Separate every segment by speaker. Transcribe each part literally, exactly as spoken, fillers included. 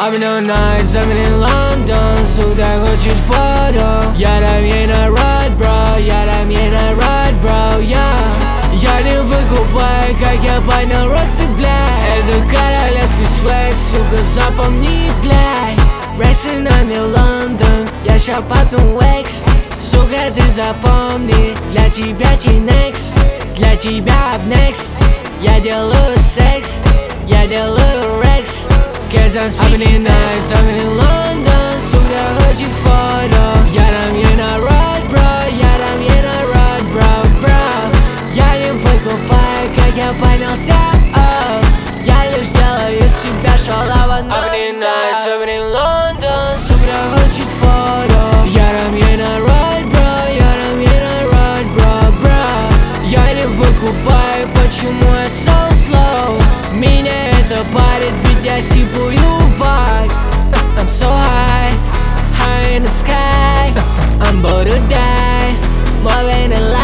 Speaker 1: I've been on nights, I've been in London. Сюда хочет фото. Я там ей на ride, bro. Я там ей на ride, bro, yeah. Я не выкупаю, как я понял Рокси, блядь. Это королевский свек, сука, запомни, блядь. Рейсы нами Лондон, я ща потом Лекс. Сука, ты запомни, для тебя T-Next. Для тебя up next. Я делаю секс, я делаю рекс. Cause I'm speaking nights, I'm in London. Сука, хочет фото. Я там ей на ride, bro. Я там ей на ride, bro, bro. Я не выкупаю, как я поднялся, oh. Я лишь делаю себя шалава. I'm in nights, I'm in London. Сука, хочет фото. Я там ей на ride, bro. Я там ей на ride, bro, bro. Я не выкупаю, почему я so slow. Меня это парит, ведь я сипую вайб. I'm so high, high in the sky. I'm about to die, more than alive.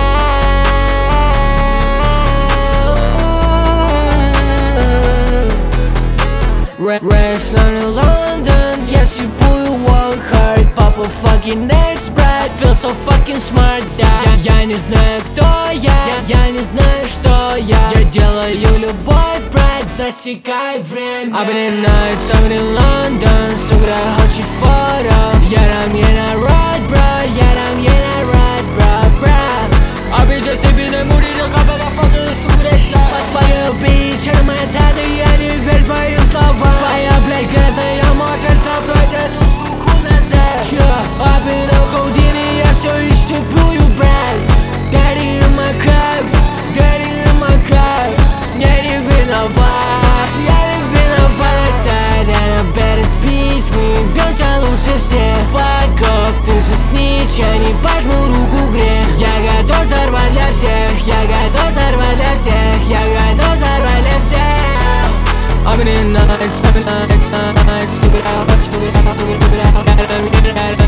Speaker 1: Rest in London, я сипую walk hard. Papa fucking next, брат, feel so fucking smart, да. Я, я не знаю, кто я, я, я не знаю, что я. Я делаю любовь, брат, засекай время. I've been in nights, I've been in London. Сука, хочет фото. Я там ей на ride, bro. Я там ей на ride, bro, bro. А ведь я себе не мури, но капа на фото, сука, шла. Твою бич, это моя тата, я не верю твоим словам. Твоя, блядь, грязная, может собрать эту суку назад. I've been on codeine, я все еще плюю, брат. Daddy in my cup, daddy in my cup. Я не виноват, я не виноват. And I'm better speech, мы бьемся лучше всех. Fuck off, ты же снич, я не пожму руку грех. Я готов взорвать для всех, я готов взорвать для всех, я готов взорвать для всех. I've been in nights, I've been in nights, nights. Stupid out, stupid out, stupid out.